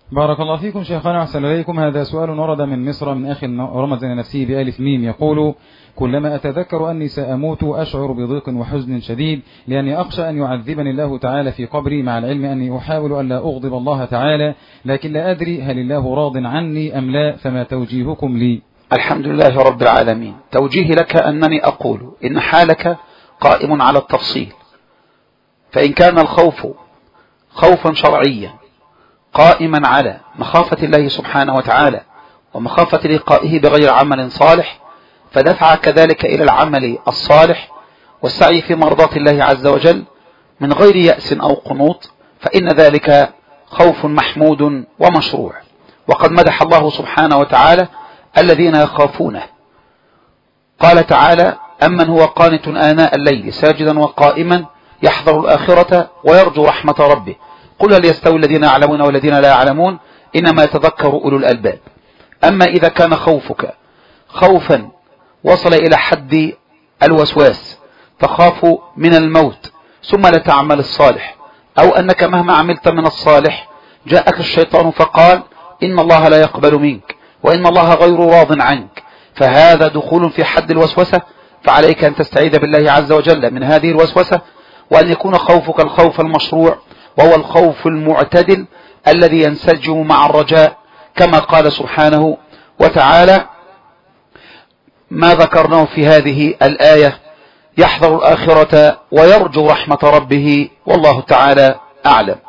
بارك الله فيكم شيخنا، أحسن إليكم. هذا سؤال ورد من مصر من أخ رمز لنفسه بألف ميم، يقول: كلما أتذكر أني سأموت أشعر بضيق وحزن شديد، لأني أخشى أن يعذبني الله تعالى في قبري، مع العلم أني أحاول أن لا أغضب الله تعالى، لكن لا أدري هل الله راض عني أم لا، فما توجيهكم لي؟ الحمد لله رب العالمين. توجيه لك أنني أقول إن حالك قائم على التفصيل، فإن كان الخوف خوفا شرعيا قائما على مخافة الله سبحانه وتعالى ومخافة لقائه بغير عمل صالح، فدفع كذلك إلى العمل الصالح والسعي في مرضاة الله عز وجل من غير يأس أو قنوط، فإن ذلك خوف محمود ومشروع. وقد مدح الله سبحانه وتعالى الذين يخافونه، قال تعالى: أمن هو قانت آناء الليل ساجدا وقائما يحذر الآخرة ويرجو رحمة ربه قل هل يستوي الذين يعلمون والذين لا يعلمون إنما يتذكر أولو الألباب. أما إذا كان خوفك خوفا وصل إلى حد الوسواس، تخاف من الموت ثم لا تعمل الصالح، أو أنك مهما عملت من الصالح جاءك الشيطان فقال إن الله لا يقبل منك وإن الله غير راض عنك، فهذا دخول في حد الوسوسة، فعليك أن تستعيذ بالله عز وجل من هذه الوسوسة، وأن يكون خوفك الخوف المشروع، وهو الخوف المعتدل الذي ينسجم مع الرجاء، كما قال سبحانه وتعالى ما ذكرناه في هذه الآية: يحذر الآخرة ويرجو رحمة ربه، والله تعالى أعلم.